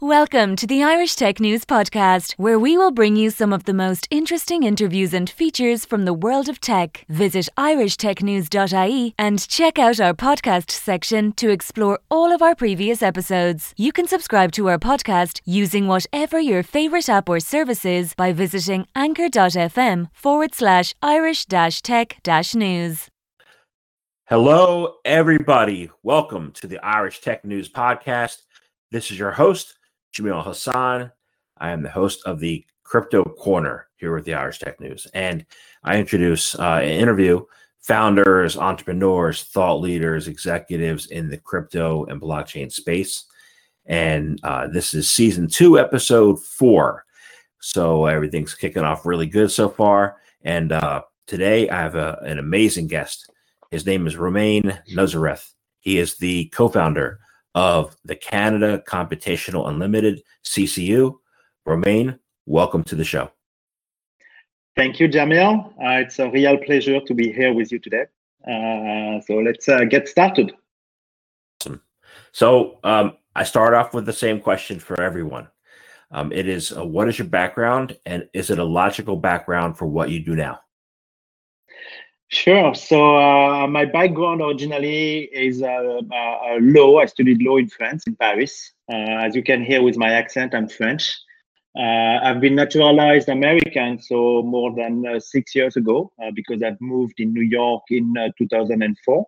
Welcome to the Irish Tech News Podcast, where we will bring you some of the most interesting interviews and features from the world of tech. Visit irishtechnews.ie and check out our podcast section to explore all of our previous episodes. You can subscribe to our podcast using whatever your favourite app or service is by visiting anchor.fm/Irish-tech-news. Hello, everybody. Welcome to the Irish Tech News Podcast. This is your host, Jamil Hassan. I am the host of the Crypto Corner here with the Irish Tech News. And I introduce and interview founders, entrepreneurs, thought leaders, executives in the crypto and blockchain space. And this is season 2, episode 4. So everything's kicking off really good so far. And today I have an amazing guest. His name is Romain Nouzareth. He is the co-founder of the Canada Computational Unlimited, CCU. Romain, welcome to the show. Thank you, Jamil. It's a real pleasure to be here with you today. So let's get started. Awesome. So I start off with the same question for everyone. It is, what is your background, and is it a logical background for what you do now? Sure. So my background originally is law. I studied law in France, in Paris. As you can hear with my accent, I'm French. I've been naturalized American, so more than 6 years ago, because I've moved in New York in 2004.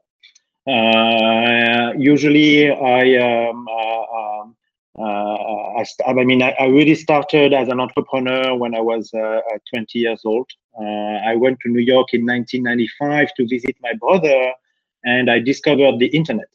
Usually, I really started as an entrepreneur when I was 20 years old. I went to New York in 1995 to visit my brother, and I discovered the internet.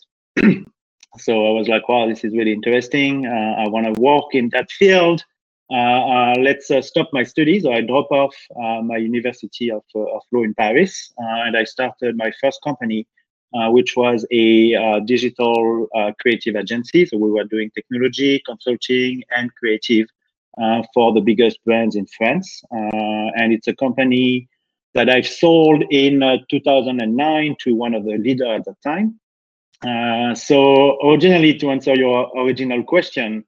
So I was like, wow, this is really interesting. I want to work in that field. Let's stop my studies. So I dropped off my University of Law in Paris, and I started my first company, which was a digital creative agency. So we were doing technology, consulting, and creative for the biggest brands in France. And it's a company that I've sold in 2009 to one of the leaders at that time. So originally, to answer your original question,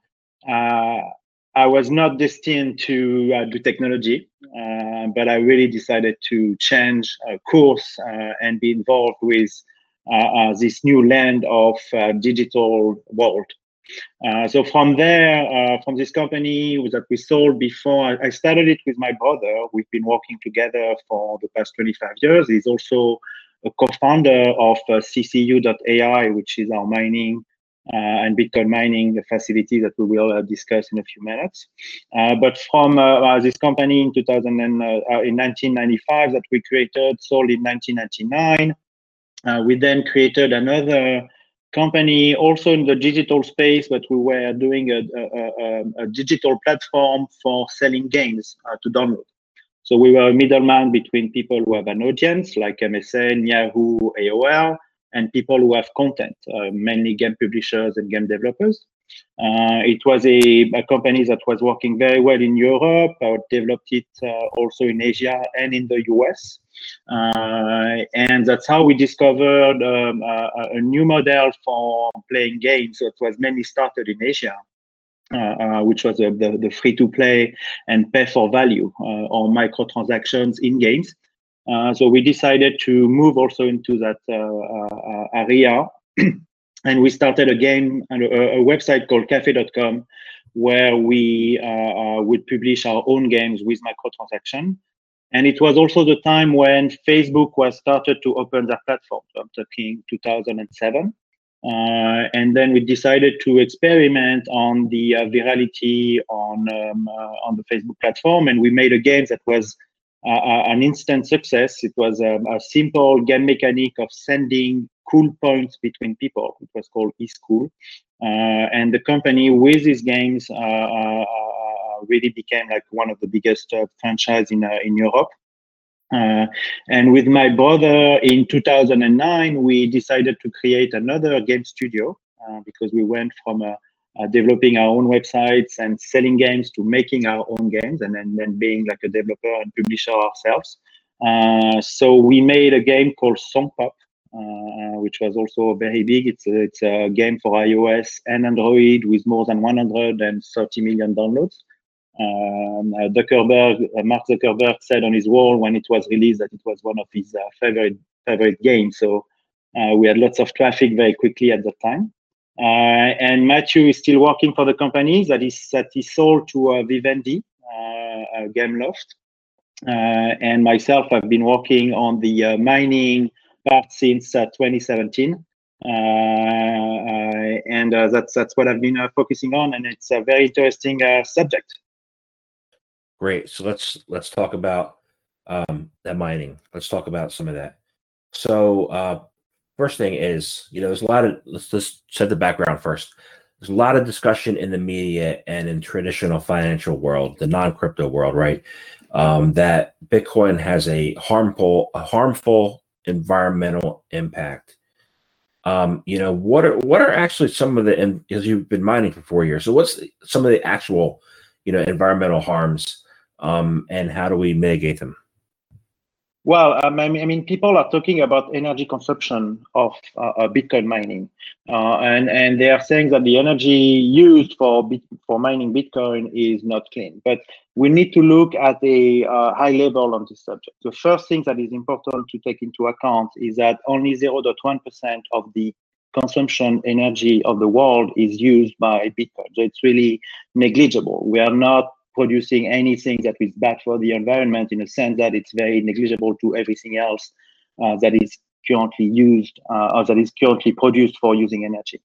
I was not destined to do technology, but I really decided to change course and be involved with this new land of digital world. So from there, from this company that we sold before, I started it with my brother. We've been working together for the past 25 years. He's also a co-founder of CCU.ai, which is our mining and Bitcoin mining facility that we will discuss in a few minutes. But from this company in 1995 that we created, sold in 1999, we then created another company also in the digital space, but we were doing a digital platform for selling games to download. So we were a middleman between people who have an audience like MSN, Yahoo, AOL, and people who have content, mainly game publishers and game developers. It was a company that was working very well in Europe. I developed it also in Asia and in the US. And that's how we discovered a new model for playing games. So it was mainly started in Asia, which was the free-to-play and pay for value or microtransactions in games. So we decided to move also into that area. And we started a website called cafe.com, where we would publish our own games with microtransaction. And it was also the time when Facebook was started to open their platform. So I'm talking 2007. And then we decided to experiment on the virality on the Facebook platform. And we made a game that was an instant success. It was a simple game mechanic of sending cool points between people. It was called eSchool. And the company with these games really became like one of the biggest franchise in Europe. And with my brother in 2009, we decided to create another game studio because we went from developing our own websites and selling games to making our own games, and then being like a developer and publisher ourselves. So we made a game called Song Pop, which was also very big. It's a game for iOS and Android with more than 130 million downloads. Mark Zuckerberg said on his wall when it was released that it was one of his favorite games. So we had lots of traffic very quickly at the time. And Matthew is still working for the company that he sold to Vivendi, Gameloft. And myself, I've been working on the mining part since 2017. And that's what I've been focusing on, and it's a very interesting subject. Great. So let's talk about that mining. Let's talk about some of that. So first thing is, there's a lot of, let's set the background first. There's a lot of discussion in the media and in traditional financial world, the non-crypto world, right? That Bitcoin has a harmful environmental impact. What are actually some of the, and because you've been mining for 4 years, so what's some of the actual, environmental harms, and how do we mitigate them? Well, I mean, people are talking about energy consumption of Bitcoin mining, and they are saying that the energy used for mining Bitcoin is not clean. But we need to look at a high level on this subject. The first thing that is important to take into account is that only 0.1% of the consumption energy of the world is used by Bitcoin. So it's really negligible. We are not producing anything that is bad for the environment, in a sense that it's very negligible to everything else that is currently used or that is currently produced for using energy.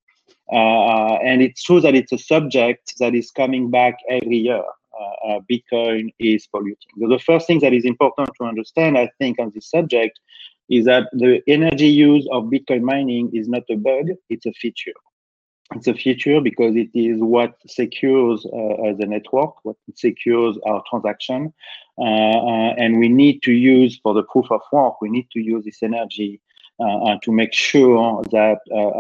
And it's true that it's a subject that is coming back every year. Bitcoin is polluting. So the first thing that is important to understand, I think, on this subject is that the energy use of Bitcoin mining is not a bug, it's a feature. It's a feature because it is what secures the network, what secures our transaction. And we need to use, for the proof of work, we need to use this energy to make sure that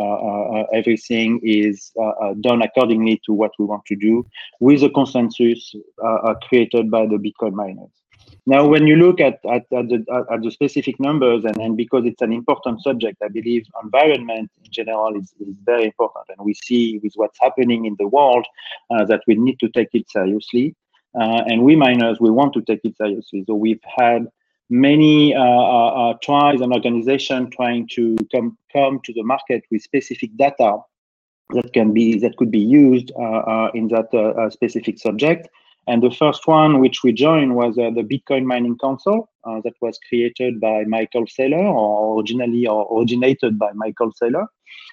everything is done accordingly to what we want to do, with a consensus created by the Bitcoin miners. Now, when you look at the specific numbers, and because it's an important subject, I believe environment in general is very important. And we see with what's happening in the world that we need to take it seriously. And we miners, we want to take it seriously. So we've had many trials and organizations trying to come to the market with specific data that could be used in that specific subject. And the first one which we joined was the Bitcoin Mining Council that was created by Michael Saylor, or originated by Michael Saylor.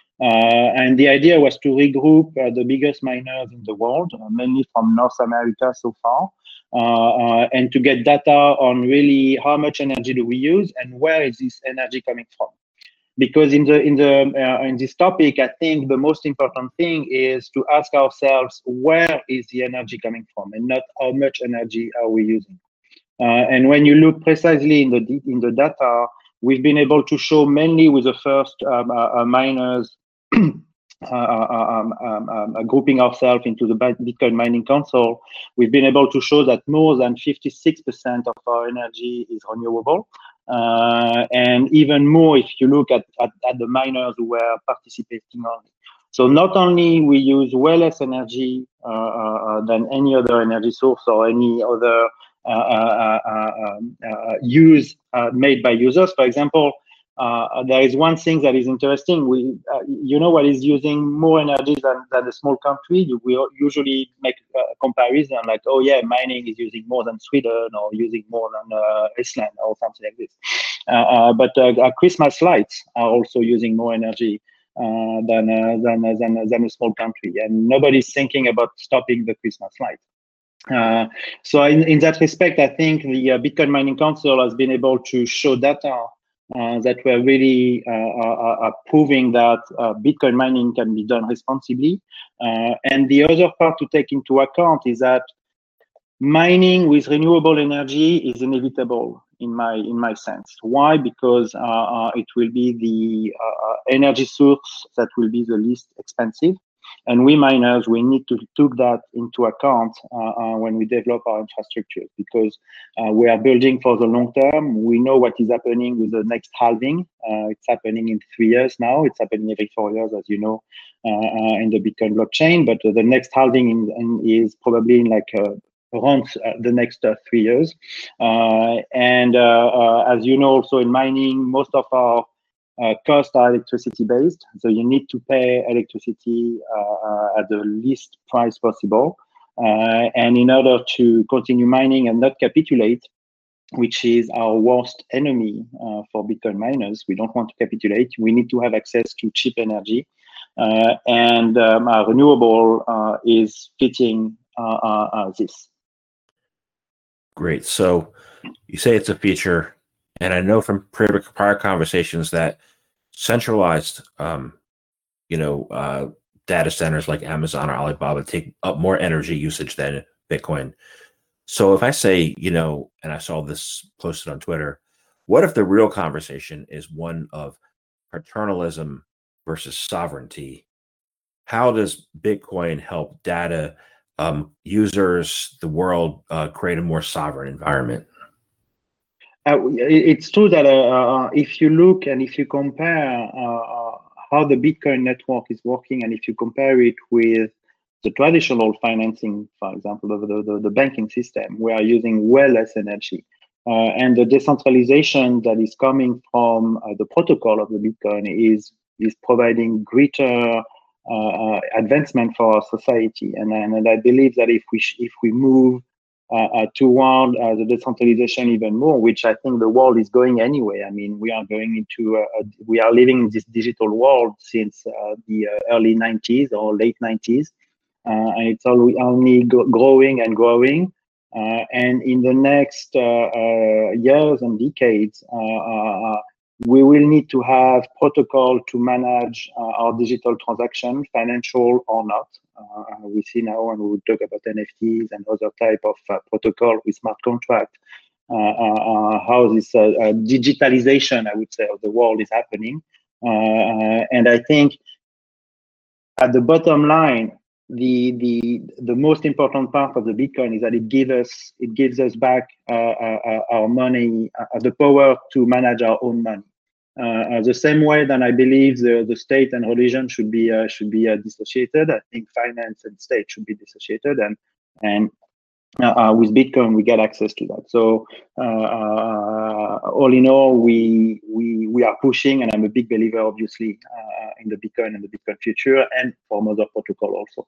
And the idea was to regroup the biggest miners in the world, mainly from North America so far, and to get data on really how much energy do we use and where is this energy coming from. Because in this topic, I think the most important thing is to ask ourselves, where is the energy coming from, and not how much energy are we using. And when you look precisely in the data, we've been able to show, mainly with the first miners grouping ourselves into the Bitcoin Mining Council, we've been able to show that more than 56% of our energy is renewable. And even more if you look at the miners who were participating on it. So not only we use way less energy than any other energy source or any other use made by users. For example, there is one thing that is interesting. What is using more energy than a small country? We usually make a comparison like, oh yeah, mining is using more than Sweden or using more than Iceland or something like this. But Christmas lights are also using more energy than a small country, and nobody's thinking about stopping the Christmas lights. So in that respect, I think the Bitcoin Mining Council has been able to show data that were really proving that Bitcoin mining can be done responsibly. And the other part to take into account is that mining with renewable energy is inevitable in my sense. Why? Because it will be the energy source that will be the least expensive. And we miners, we need to take that into account when we develop our infrastructure, because we are building for the long term. We know what is happening with the next halving. It's happening in 3 years now. It's happening every 4 years, as you know, in the Bitcoin blockchain. But the next halving is probably in like around the next 3 years. As you know, also in mining, most of our costs are electricity based. So you need to pay electricity at the least price possible. And in order to continue mining and not capitulate, which is our worst enemy for Bitcoin miners, we don't want to capitulate. We need to have access to cheap energy. Renewable is fitting this. Great. So you say it's a feature, and I know from prior conversations that centralized, data centers like Amazon or Alibaba take up more energy usage than Bitcoin. So if I say, and I saw this posted on Twitter, what if the real conversation is one of paternalism versus sovereignty? How does Bitcoin help data users, the world, create a more sovereign environment? It's true that if you look and if you compare how the Bitcoin network is working, and if you compare it with the traditional financing, for example, the banking system, we are using way less energy. And the decentralization that is coming from the protocol of the Bitcoin is providing greater advancement for our society. And I believe that if we move toward the decentralization even more, which I think the world is going anyway. I mean, we are going into we are living in this digital world since the early 90s or late 90s, and it's only growing and growing. And in the next years and decades, we will need to have protocol to manage our digital transaction, financial or not. We see now, and we will talk about NFTs and other type of protocol with smart contract, how this digitalization, I would say, of the world is happening. And I think at the bottom line, the most important part of the Bitcoin is that it gives us back our money, the power to manage our own money. The same way that I believe the state and religion should be dissociated, I think finance and state should be dissociated, and with Bitcoin we get access to that. So all in all, we are pushing, and I'm a big believer, obviously, in the Bitcoin and the Bitcoin future, and for other protocol also.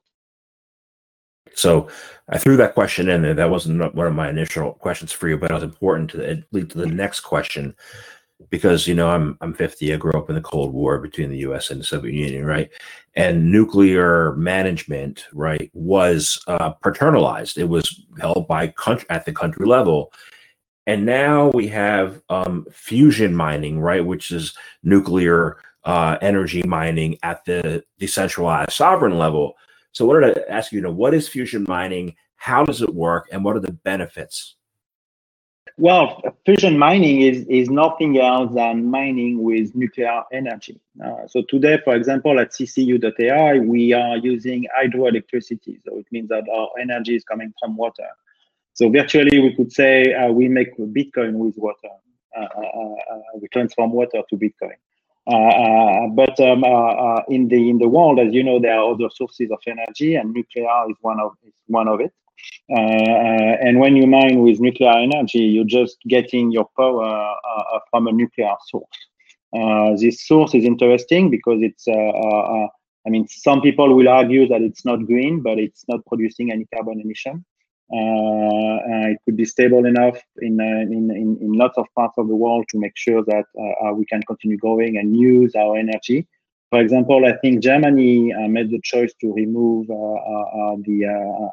So I threw that question in there. That wasn't one of my initial questions for you, but it was important to lead to the next question. Because I'm 50. I grew up in the Cold War between the U.S. and the Soviet Union, right? And nuclear management, right, was paternalized. It was held by at the country level, and now we have fusion mining, right, which is nuclear energy mining at the decentralized sovereign level. So, I wanted to ask you, what is fusion mining? How does it work, and what are the benefits? Well, fusion mining is nothing else than mining with nuclear energy. So today, for example, at CCU.ai, we are using hydroelectricity. So it means that our energy is coming from water. So virtually, we could say we make Bitcoin with water. We transform water to Bitcoin. But in the world, as you know, there are other sources of energy, and nuclear is one of it. And when you mine with nuclear energy, you're just getting your power from a nuclear source. This source is interesting because it's, some people will argue that it's not green, but it's not producing any carbon emission. It could be stable enough in lots of parts of the world to make sure that we can continue growing and use our energy. For example, I think Germany made the choice to remove the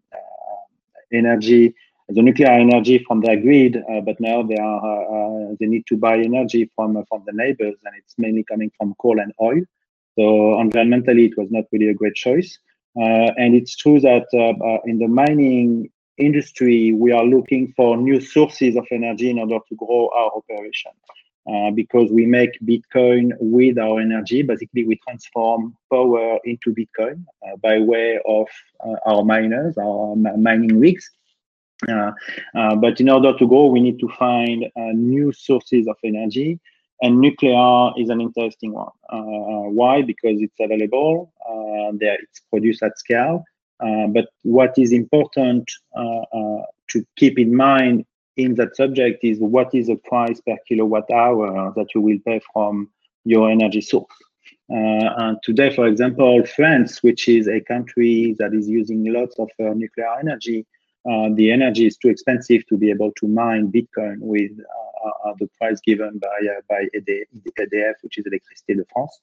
nuclear energy from their grid, but now they need to buy energy from the neighbors, and it's mainly coming from coal and oil. So environmentally, it was not really a great choice. And it's true that in the mining industry, we are looking for new sources of energy in order to grow our operation. because we make Bitcoin with our energy. Basically, we transform power into Bitcoin by way of our miners, our mining rigs. But in order to go, we need to find new sources of energy, and nuclear is an interesting one. Why? Because it's available, it's produced at scale. But what is important to keep in mind in that subject is what is the price per kilowatt hour that you will pay from your energy source. And today, for example, France, which is a country that is using lots of nuclear energy, the energy is too expensive to be able to mine Bitcoin with the price given by EDF, which is Électricité de France.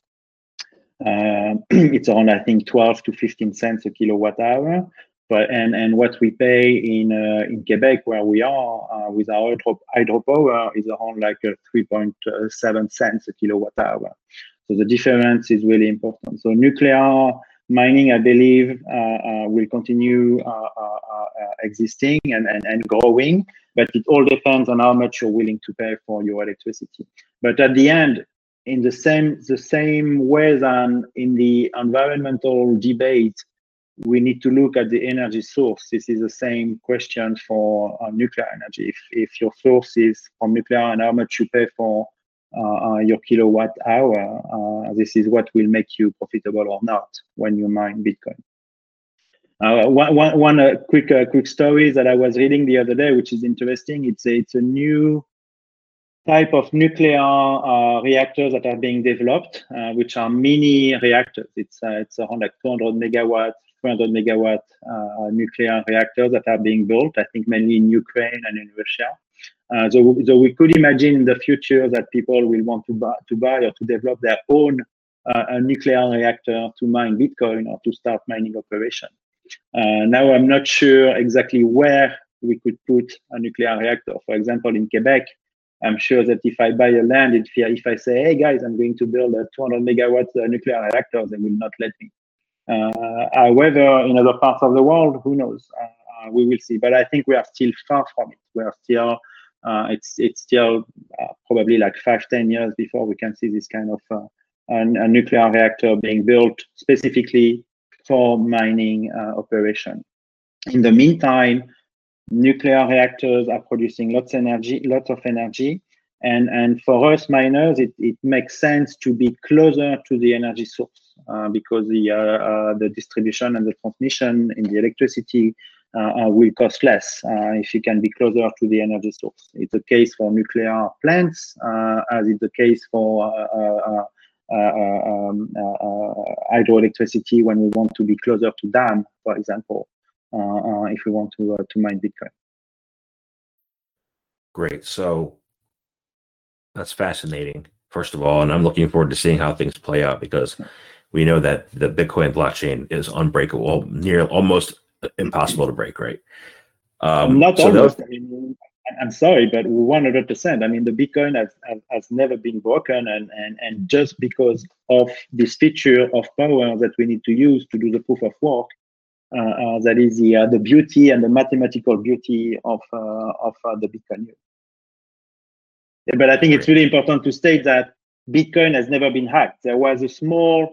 It's around, I think, 12 to 15 cents a kilowatt hour. But and what we pay in Quebec, where we are with our hydropower, is around like 3.7 cents a kilowatt hour. So the difference is really important. So nuclear mining, I believe, will continue existing and growing, but it all depends on how much you're willing to pay for your electricity. But at the end, in the same way than in the environmental debate, we need to look at the energy source. This is the same question for nuclear energy. If your source is from nuclear and how much you pay for your kilowatt hour, this is what will make you profitable or not when you mine Bitcoin. One quick story that I was reading the other day, which is interesting. It's a new type of nuclear reactors that are being developed, which are mini reactors. It's around like 200 megawatt, 300 megawatt nuclear reactors that are being built, I think mainly in Ukraine and in Russia. So we could imagine in the future that people will want to buy or to develop their own a nuclear reactor to mine Bitcoin or to start mining operation. Now I'm not sure exactly where we could put a nuclear reactor. For example, in Quebec, I'm sure that if I buy a land, if I say, hey guys, I'm going to build a 200 megawatt nuclear reactor, they will not let me. However, in other parts of the world, who knows? We will see. But I think we are still far from it. We are still, it's still probably like 5-10 years before we can see this kind of a nuclear reactor being built specifically for mining operation. In the meantime, nuclear reactors are producing lots of energy, and for us miners, it makes sense to be closer to the energy source because the distribution and the transmission in the electricity will cost less if you can be closer to the energy source. It's the case for nuclear plants, as it's the case for hydroelectricity when we want to be closer to dam, for example. If we want to mine Bitcoin. Great. So that's fascinating, first of all, and I'm looking forward to seeing how things play out because we know that the Bitcoin blockchain is unbreakable, near almost impossible to break, right? Not almost. I'm sorry, but 100%. I mean, the Bitcoin has never been broken, and just because of this feature of power that we need to use to do the proof of work. That is the beauty and the mathematical beauty of the Bitcoin. But I think it's really important to state that Bitcoin has never been hacked. There was a small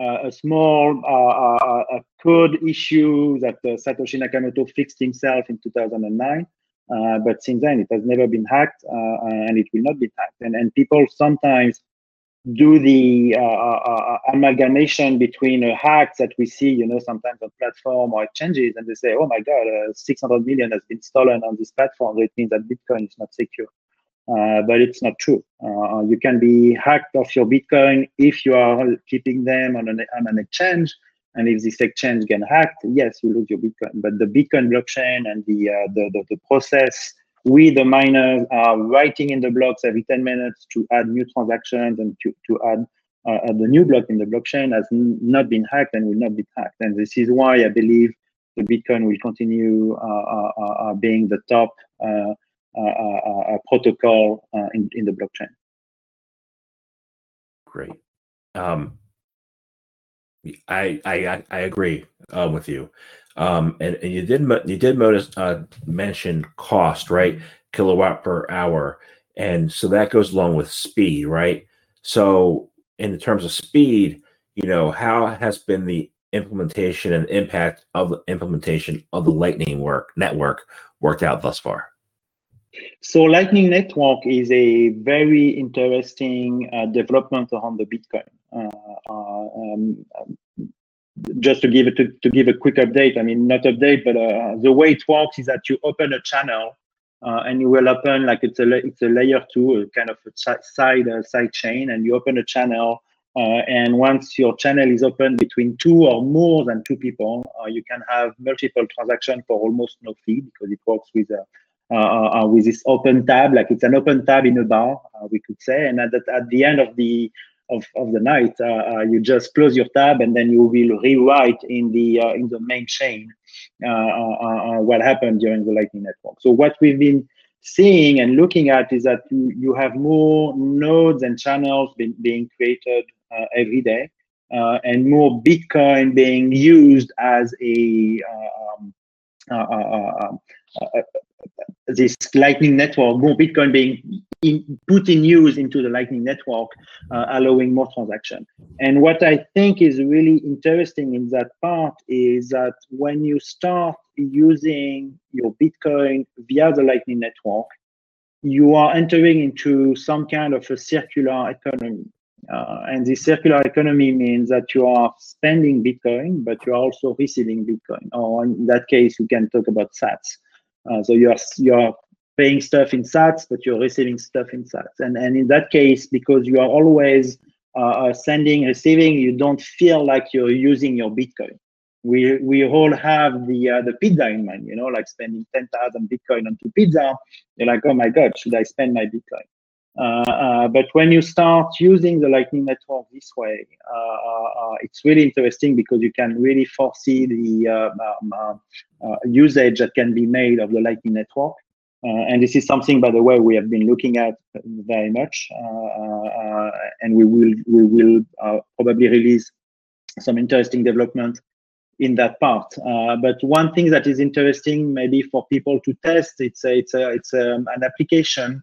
code issue that Satoshi Nakamoto fixed himself in 2009. But since then, it has never been hacked, and it will not be hacked. And people sometimes do the amalgamation between hacks that we see, sometimes on platform or exchanges, and they say, oh my God, 600 million has been stolen on this platform. It means that Bitcoin is not secure. But it's not true. You can be hacked off your Bitcoin if you are keeping them on an exchange. And if this exchange gets hacked, yes, you lose your Bitcoin. But the Bitcoin blockchain and the process, we, the miners, are writing in the blocks every 10 minutes to add new transactions and to add the new block in the blockchain has not been hacked and will not be hacked. And this is why I believe the Bitcoin will continue being the top protocol in the blockchain. Great. I agree with you. And you did mention cost, right? Kilowatt per hour. And so that goes along with speed, right? So in terms of speed, how has been the implementation and impact of the implementation of the Lightning Network worked out thus far? So Lightning Network is a very interesting development around the Bitcoin. Just to give a quick update, I mean, not update, but the way it works is that you open a channel and you will open, like it's a layer 2, a kind of a side chain, and you open a channel. And once your channel is open between 2 or more than 2 people, you can have multiple transactions for almost no fee, because it works with this open tab, like it's an open tab in a bar, we could say. And at the end of the night, you just close your tab, and then you will rewrite in the main chain what happened during the Lightning Network. So what we've been seeing and looking at is that you have more nodes and channels being created every day, and more Bitcoin being used as this Lightning Network, more Bitcoin being put in use into the Lightning Network, allowing more transaction. And what I think is really interesting in that part is that when you start using your Bitcoin via the Lightning Network, you are entering into some kind of a circular economy. And this circular economy means that you are spending Bitcoin, but you are also receiving Bitcoin. Or in that case, we can talk about sats. So you are paying stuff in sats, but you're receiving stuff in sats. And in that case, because you are always sending, receiving, you don't feel like you're using your Bitcoin. We all have the pizza in mind, like spending 10,000 Bitcoin on 2 pizza. You're like, oh my God, should I spend my Bitcoin? But when you start using the Lightning Network this way, it's really interesting, because you can really foresee the usage that can be made of the Lightning Network. And this is something, by the way, we have been looking at very much, and we will probably release some interesting development in that part. But one thing that is interesting, maybe for people to test, it's an application.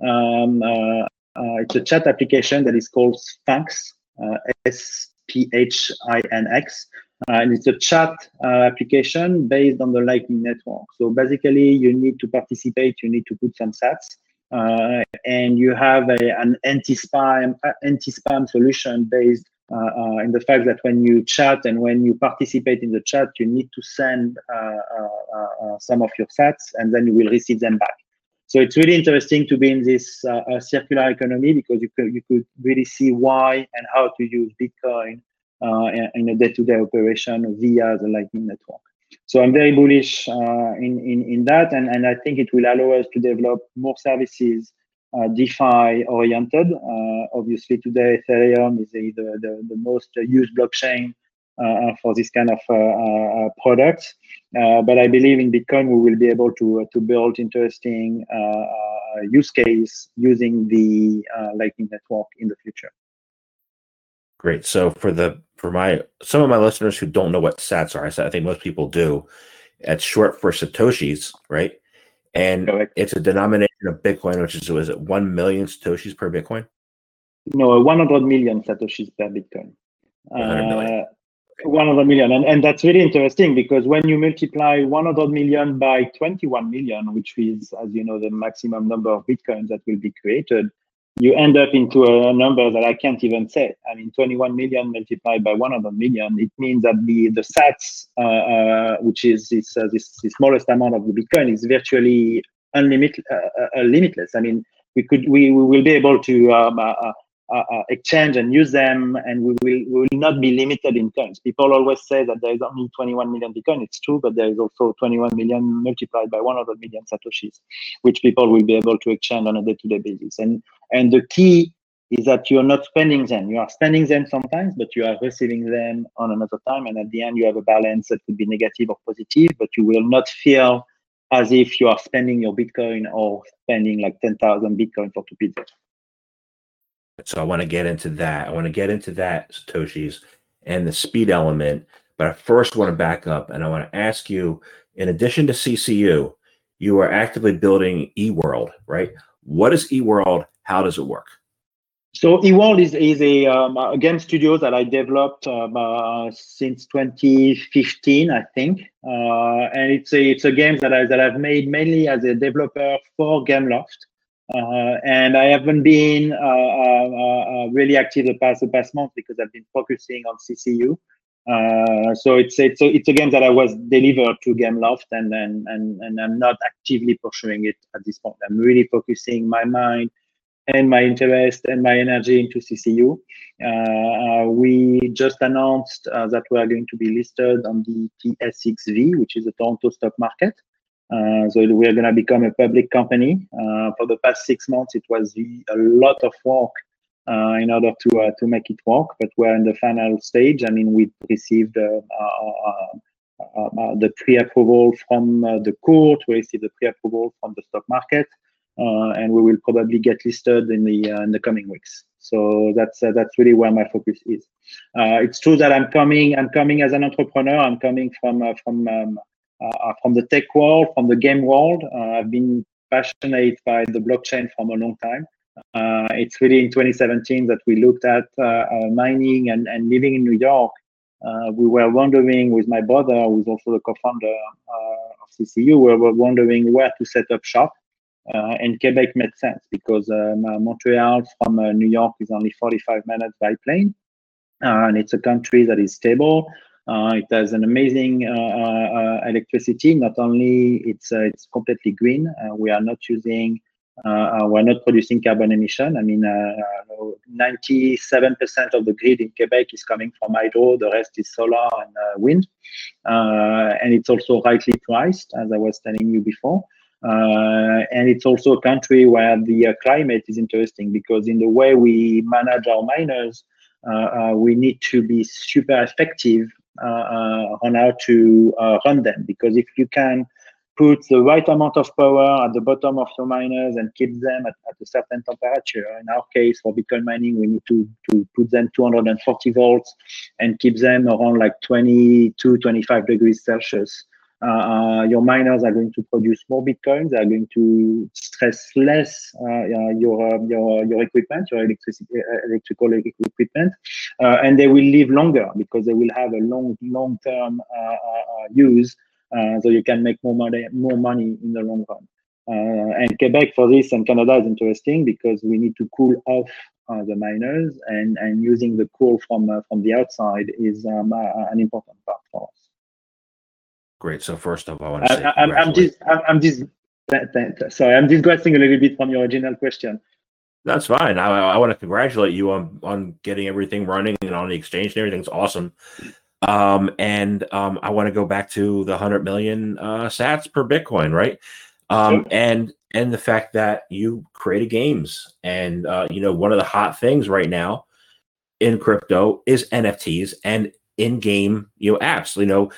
It's a chat application that is called Sphinx, SPHINX. And it's a chat application based on the Lightning Network. So basically, you need to participate, you need to put some sats, and you have an anti-spam solution based in the fact that when you chat and when you participate in the chat, you need to send some of your sats, and then you will receive them back. So it's really interesting to be in this circular economy, because you could really see why and how to use Bitcoin in a day-to-day operation via the Lightning Network. So I'm very bullish in that, and I think it will allow us to develop more services DeFi oriented. Obviously, today Ethereum is the most used blockchain for this kind of products. But I believe in Bitcoin we will be able to build interesting use case using the Lightning Network in the future. Great. So for some of my listeners who don't know what sats are, I think most people do. It's short for Satoshis, right? And correct. It's a denomination of Bitcoin, which is 1 million Satoshis per Bitcoin? No, 100 million Satoshis per Bitcoin. 100 million. 100 million. And that's really interesting, because when you multiply 100 million by 21 million, which is, as you know, the maximum number of Bitcoins that will be created, you end up into a number that I can't even say. I mean, 21 million multiplied by 100 million, it means that the sats, which is the smallest amount of the Bitcoin, is virtually limitless. I mean, we will be able to exchange and use them, and we will not be limited in coins. People always say that there is only 21 million Bitcoin. It's true, but there is also 21 million multiplied by 100 million Satoshis, which people will be able to exchange on a day-to-day basis. And the key is that you're not spending them. You are spending them sometimes, but you are receiving them on another time. And at the end, you have a balance that could be negative or positive, but you will not feel as if you are spending your Bitcoin or spending like 10,000 Bitcoin for 2 pizzas. So I want to get into that. Satoshis, and the speed element. But I first want to back up, and I want to ask you, in addition to CCU, you are actively building eWorld, right? What is eWorld? How does it work? So eWorld is a game studio that I developed since 2015, I think, and it's a game that I've made mainly as a developer for Gameloft, and I haven't been really active the past month because I've been focusing on CCU. So it's a game that I was delivered to Gameloft, and I'm not actively pursuing it at this point. I'm really focusing my mind and my interest and my energy into CCU. We just announced that we are going to be listed on the TSXV, which is the Toronto stock market. So we are going to become a public company. For the past 6 months, it was a lot of work in order to make it work, but we're in the final stage. I mean, we received the pre-approval from the court. We received the pre-approval from the stock market. And we will probably get listed in the coming weeks. So that's really where my focus is. It's true that I'm coming as an entrepreneur. I'm coming from the tech world, from the game world. I've been passionate by the blockchain for a long time. It's really in 2017 that we looked at mining and living in New York. We were wondering with my brother, who's also the co-founder of CCU, we were wondering where to set up shop. And Quebec made sense because Montreal from New York is only 45 minutes by plane, and it's a country that is stable. It has an amazing electricity. Not only it's completely green. We are not using, we're not producing carbon emission. I mean, 97% of the grid in Quebec is coming from hydro. The rest is solar and wind, and it's also rightly priced, as I was telling you before. And it's also a country where the climate is interesting because in the way we manage our miners, we need to be super effective on how to run them. Because if you can put the right amount of power at the bottom of your miners and keep them at a certain temperature, in our case for Bitcoin mining, we need to put them 240 volts and keep them around like 22, 25 degrees Celsius. Your miners are going to produce more Bitcoins. They are going to stress less your equipment, your electrical equipment, and they will live longer because they will have a long-term use. So you can make more money in the long run. And Quebec for this and Canada is interesting because we need to cool off the miners, and using the cool from the outside is an important part for us. Great. So first off, I want to say I'm digressing a little bit from your original question. That's fine. I want to congratulate you on getting everything running and on the exchange and everything's awesome. And I want to go back to the 100 million sats per Bitcoin, right? Sure. And the fact that you created games, and one of the hot things right now in crypto is NFTs and in-game apps.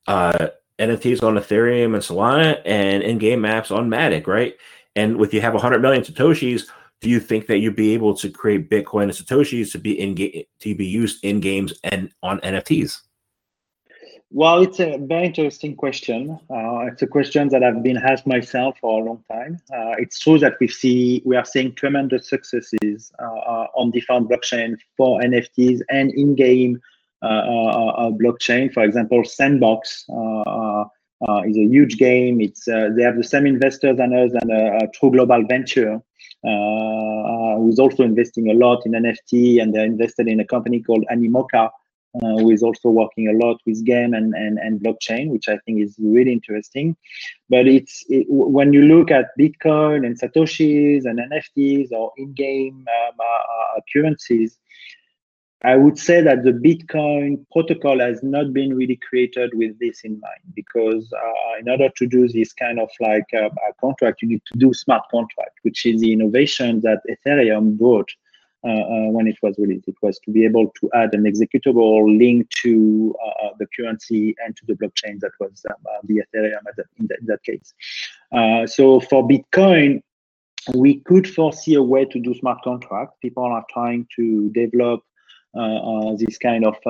NFTs on Ethereum and Solana, and in-game apps on Matic, right? And with you have 100 million Satoshis, do you think that you'd be able to create Bitcoin and Satoshis to be used in games and on NFTs? Well, it's a very interesting question. It's a question that I've been asked myself for a long time. It's true that we are seeing tremendous successes on different blockchains for NFTs and in-game blockchain. For example, Sandbox is a huge game. They have the same investors and us, and a True Global Venture, who's also investing a lot in NFT, and they're invested in a company called Animoca, who is also working a lot with game and blockchain, which I think is really interesting. But when you look at Bitcoin and Satoshis and NFTs or in-game currencies, I would say that the Bitcoin protocol has not been really created with this in mind, because in order to do this kind of like a contract, you need to do smart contract, which is the innovation that Ethereum brought when it was released. It was to be able to add an executable link to the currency and to the blockchain that was the Ethereum in that case. So for Bitcoin, we could foresee a way to do smart contract. People are trying to develop this kind of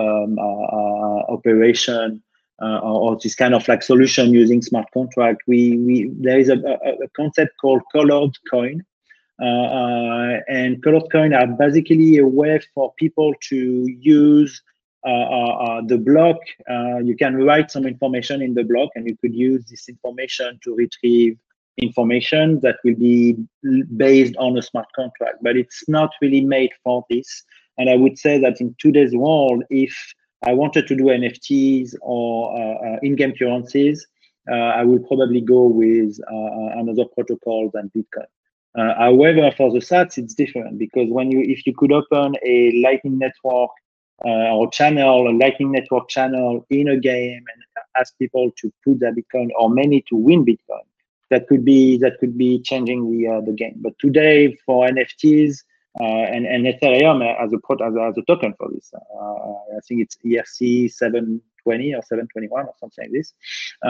operation or this kind of like solution using smart contract. There is a concept called colored coin, And colored coin are basically a way for people to use the block. You can write some information in the block, and you could use this information to retrieve information that will be based on a smart contract. But it's not really made for this. And I would say that in today's world, if I wanted to do NFTs or in-game currencies, I would probably go with another protocol than Bitcoin. However, for the sats, it's different, because if you could open a Lightning Network or channel, a Lightning Network channel in a game, and ask people to put their Bitcoin or many to win Bitcoin, that could be changing the game. But today, for NFTs and Ethereum as a token for this, I think it's ERC 720 or 721 or something like this.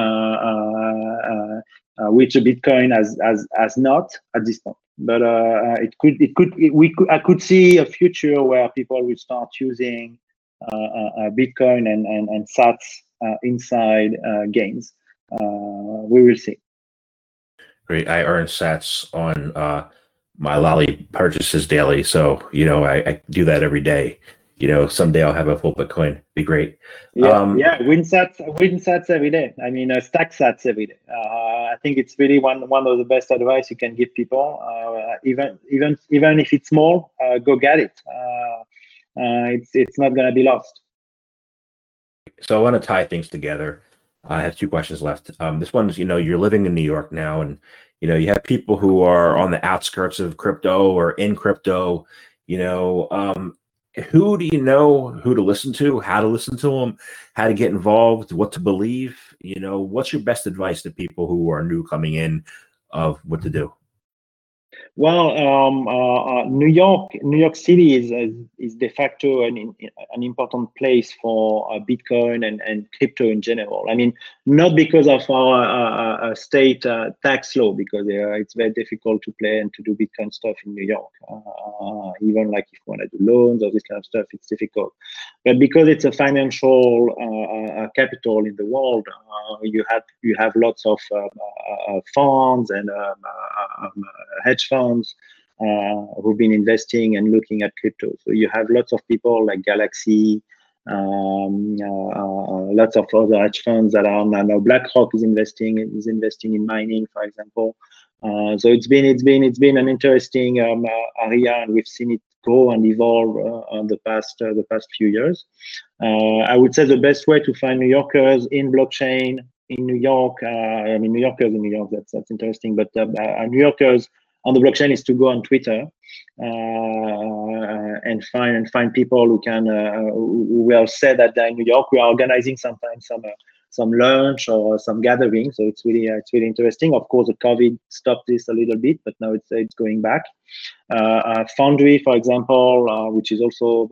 Which a Bitcoin has not at this point, but I could see a future where people will start using Bitcoin and Sats inside games. We will see. Great. I earn Sats on my Lolly purchases daily, so I do that every day. Someday I'll have a full Bitcoin. Be great. Win sats every day. I mean, stack sats every day. I think it's really one of the best advice you can give people. Even if it's small, go get it. It's not going to be lost. So I want to tie things together. I have two questions left. This one's, you're living in New York now, and you have people who are on the outskirts of crypto or in crypto. Who do you know who to listen to, how to listen to them, how to get involved, what to believe? What's your best advice to people who are new coming in of what to do? Well, New York City is de facto an important place for Bitcoin and crypto in general. I mean, not because of our state tax law, because it's very difficult to play and to do Bitcoin stuff in New York. Even like if you want to do loans or this kind of stuff, it's difficult. But because it's a financial capital in the world, you have lots of funds and hedge funds who've been investing and looking at crypto. So you have lots of people like Galaxy, lots of other hedge funds that are now BlackRock is investing in mining, for example. So it's been an interesting area, and we've seen it grow and evolve on the past few years. I would say the best way to find New Yorkers in blockchain in New York, I mean, New Yorkers in New York, that's interesting, but New Yorkers on the blockchain is to go on Twitter and find people who can who will say that they're in New York. We are organizing sometimes some lunch or some gathering, so it's really interesting. Of course, the COVID stopped this a little bit, but now it's going back. Foundry, for example, which is also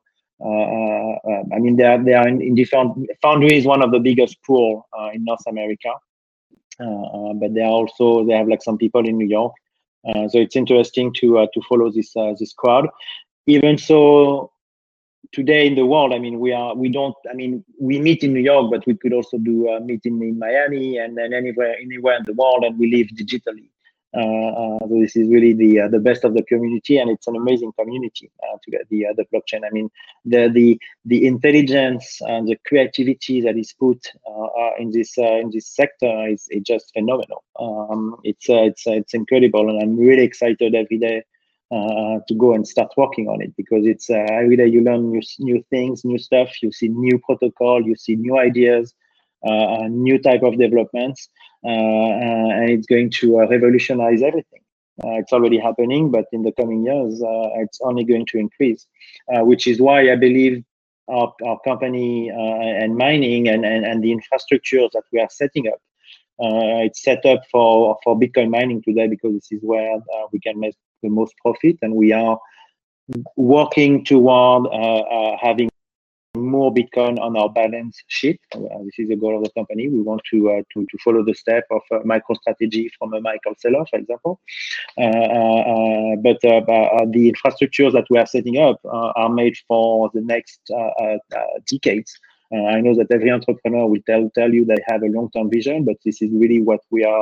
I mean, they are in different. Foundry is one of the biggest pool in North America, but they have like some people in New York. So it's interesting to follow this crowd. Even so, today in the world, I mean, we meet in New York, but we could also do a meeting in Miami and then anywhere in the world, and we live digitally. So this is really the best of the community, and it's an amazing community to get the blockchain. I mean, the intelligence and the creativity that is put in this sector is just phenomenal. It's incredible, and I'm really excited every day to go and start working on it, because it's every day you learn new things, new stuff. You see new protocol, you see new ideas, new type of developments. And it's going to revolutionize everything. It's already happening, but in the coming years, it's only going to increase, which is why I believe our company and mining and the infrastructures that we are setting up, it's set up for Bitcoin mining today, because this is where we can make the most profit, and we are working toward having more Bitcoin on our balance sheet. This is the goal of the company. We want to follow the step of MicroStrategy from a Michael Saylor, for example. But the infrastructures that we are setting up are made for the next decades. I know that every entrepreneur will tell you they have a long-term vision, but this is really what we are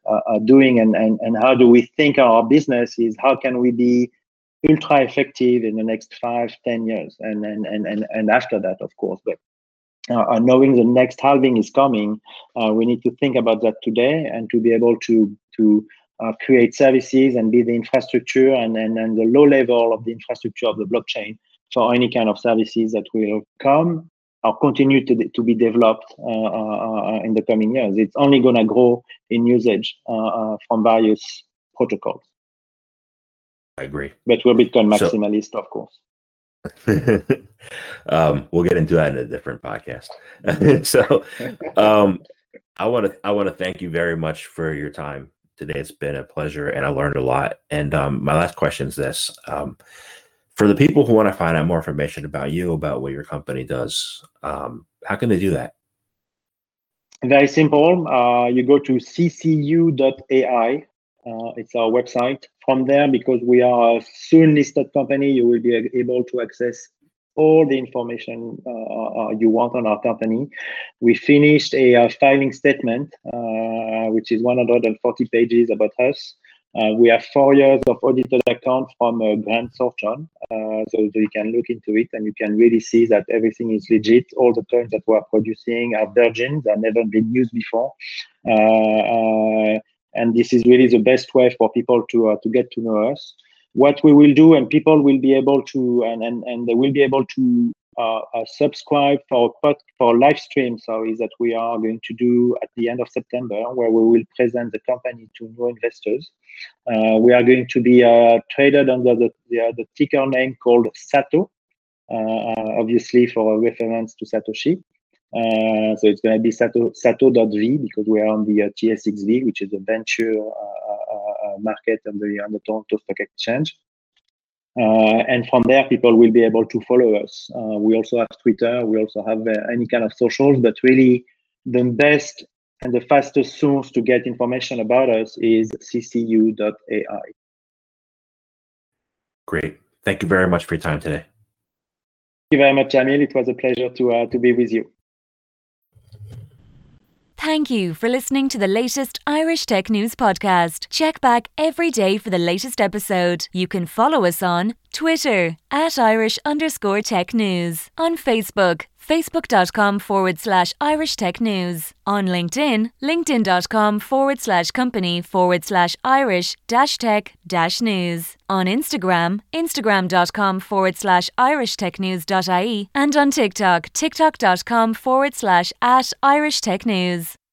doing and how do we think our business is how can we be ultra effective in the next 5-10 years and after that, of course. But knowing the next halving is coming, we need to think about that today and to be able to create services and be the infrastructure and the low level of the infrastructure of the blockchain for any kind of services that will come or continue to be developed in the coming years. It's only going to grow in usage from various protocols. I agree. But we're Bitcoin maximalist, of course. We'll get into that in a different podcast. So I want to thank you very much for your time today. It's been a pleasure and I learned a lot. And my last question is this. For the people who want to find out more information about you, about what your company does, how can they do that? Very simple. You go to ccu.ai. It's our website. From there, because we are a soon listed company, you will be able to access all the information you want on our company. We finished a filing statement, which is 140 pages about us. We have 4 years of audited account from Grant Thornton, so you can look into it and you can really see that everything is legit. All the coins that we are producing are virgins, they've never been used before. And this is really the best way for people to get to know us. What we will do, and people will be able to, and they will be able to subscribe for live stream. So is that we are going to do at the end of September, where we will present the company to new investors. We are going to be traded under the ticker name called Sato, obviously for a reference to Satoshi. So it's going to be Sato.v because we are on the TSXV, which is a venture market on the Toronto Stock Exchange. And from there, people will be able to follow us. We also have Twitter. We also have any kind of socials, but really the best and the fastest source to get information about us is ccu.ai. Great. Thank you very much for your time today. Thank you very much, Jamil. It was a pleasure to be with you. Thank you for listening to the latest Irish Tech News podcast. Check back every day for the latest episode. You can follow us on Twitter @Irish_Tech News, on Facebook, facebook.com/Irish Tech News, on LinkedIn, linkedin.com/company/Irish-Tech-News, on Instagram, instagram.com/IrishTechNews.ie, and on TikTok, tiktok.com/@Irish Tech News.